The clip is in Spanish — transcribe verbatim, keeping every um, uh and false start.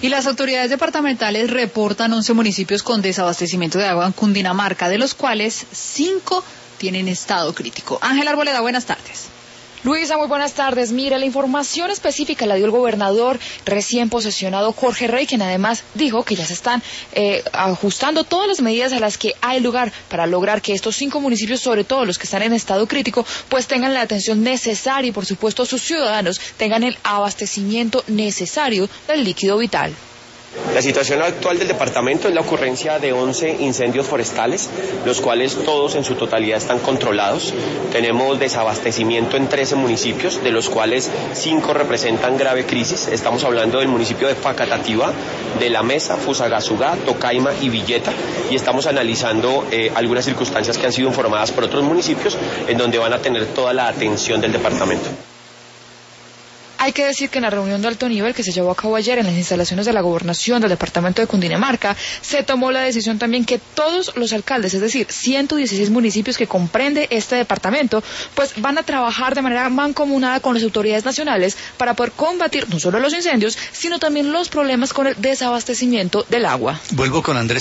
Y las autoridades departamentales reportan once municipios con desabastecimiento de agua en Cundinamarca, de los cuales cinco tienen estado crítico. Ángel Arboleda, buenas tardes. Luisa, muy buenas tardes. Mira, la información específica la dio el gobernador recién posesionado Jorge Rey, quien además dijo que ya se están eh, ajustando todas las medidas a las que hay lugar para lograr que estos cinco municipios, sobre todo los que están en estado crítico, pues tengan la atención necesaria y por supuesto sus ciudadanos tengan el abastecimiento necesario del líquido vital. La situación actual del departamento es la ocurrencia de once incendios forestales, los cuales todos en su totalidad están controlados. Tenemos desabastecimiento en trece municipios, de los cuales cinco representan grave crisis. Estamos hablando del municipio de Facatativá, de La Mesa, Fusagasugá, Tocaima y Villeta, y estamos analizando eh, algunas circunstancias que han sido informadas por otros municipios en donde van a tener toda la atención del departamento. Hay que decir que en la reunión de alto nivel que se llevó a cabo ayer en las instalaciones de la gobernación del departamento de Cundinamarca, se tomó la decisión también que todos los alcaldes, es decir, ciento dieciséis municipios que comprende este departamento, pues van a trabajar de manera mancomunada con las autoridades nacionales para poder combatir no solo los incendios, sino también los problemas con el desabastecimiento del agua. Vuelvo con Andrés.